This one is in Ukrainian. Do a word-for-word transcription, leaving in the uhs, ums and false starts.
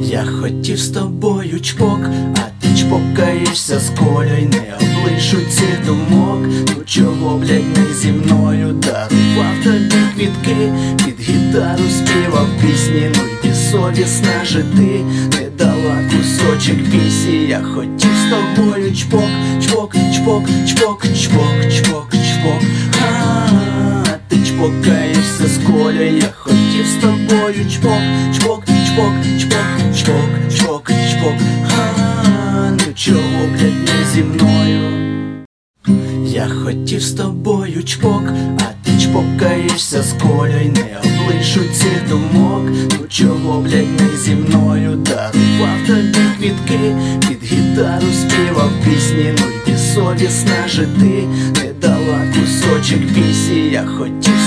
Я хотів з тобою чпок, а ти чпокаєшся з Колею. Не облишуть цих думок, ну чого, блядь, не зі мною? Дарував тобі квітки, під гітару співав пісні. Ну йди совісна жити, не дала кусочок пісі. Я хотів з тобою чпок, чпок, чпок, чпок, чпок, чпок, чпок. А ти чпокаєшся з Колею. Я хотів з тобою чпок, чпок, чпок, чпок, чпок, чпок, чпок. А ну чого, блядь, не зі мною? Я хотів з тобою чпок, а ти чпокаєшся з Колею. Не облишуть цих думок, ну чого, блядь, не зі мною? Дарував тобі квітки, під гітару співав пісні. Ну йди совісна жити, не дала кусочок пісі. Я хотів з